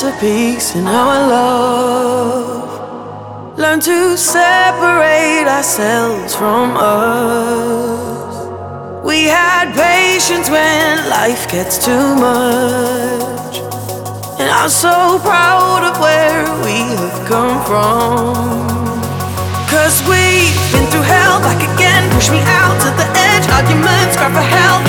masterpiece in our love. Learn to separate ourselves from us. We had patience when life gets too much, and I'm so proud of where we have come from. 'Cause we've been through hell, back again, push me out to the edge. Arguments, cry for help,